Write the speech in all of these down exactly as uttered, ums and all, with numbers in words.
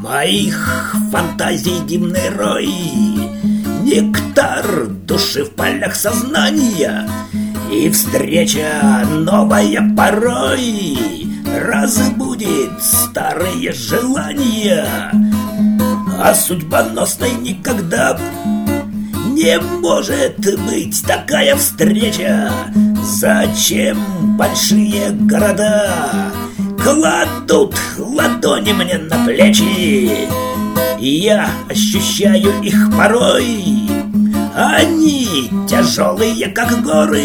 Моих фантазий дивный рой, нектар души в полях сознания, и встреча новая порой разбудит старые желания. А судьбоносной никогда не может быть такая встреча. Зачем большие города кладут ладони мне на плечи? Я ощущаю их порой, они тяжелые, как горы.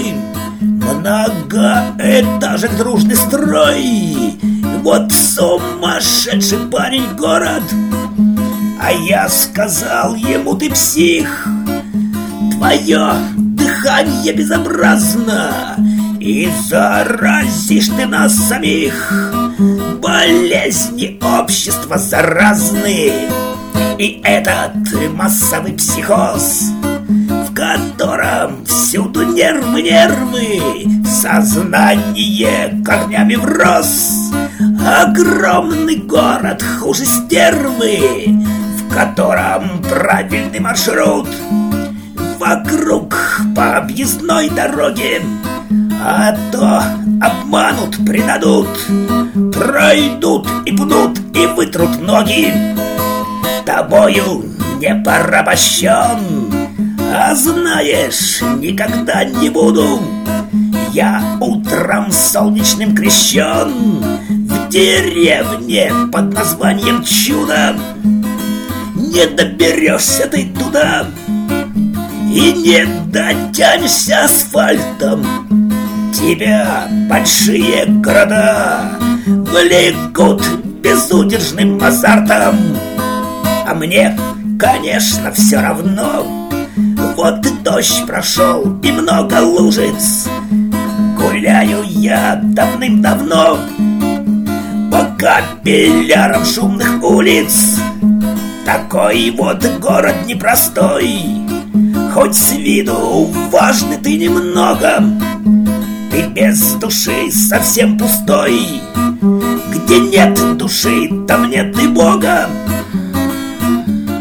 Многоэтажек дружный строй, вот сумасшедший парень город. А я сказал ему: ты псих, твое дыхание безобразно, и заразишь ты нас самих. Болезни общества заразны, и этот массовый психоз, в котором всюду нервы, нервы, сознание корнями врос. Огромный город хуже стервы, в котором правильный маршрут вокруг по объездной дороге, а то обманут, предадут, пройдут и пнут и вытрут ноги. Тобою не порабощен, а знаешь, никогда не буду я утром солнечным крещен в деревне под названием Чудо. Не доберешься ты туда и не дотянешься асфальтом. Тебя большие города влекут безудержным азартом. А мне, конечно, все равно. Вот дождь прошел и много лужиц. Гуляю я давным-давно по капиллярам шумных улиц. Такой вот город непростой, хоть с виду важный ты немного. Ты без души совсем пустой. Где нет души, там нет и Бога.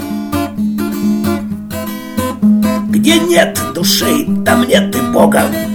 Где нет души, там нет и Бога.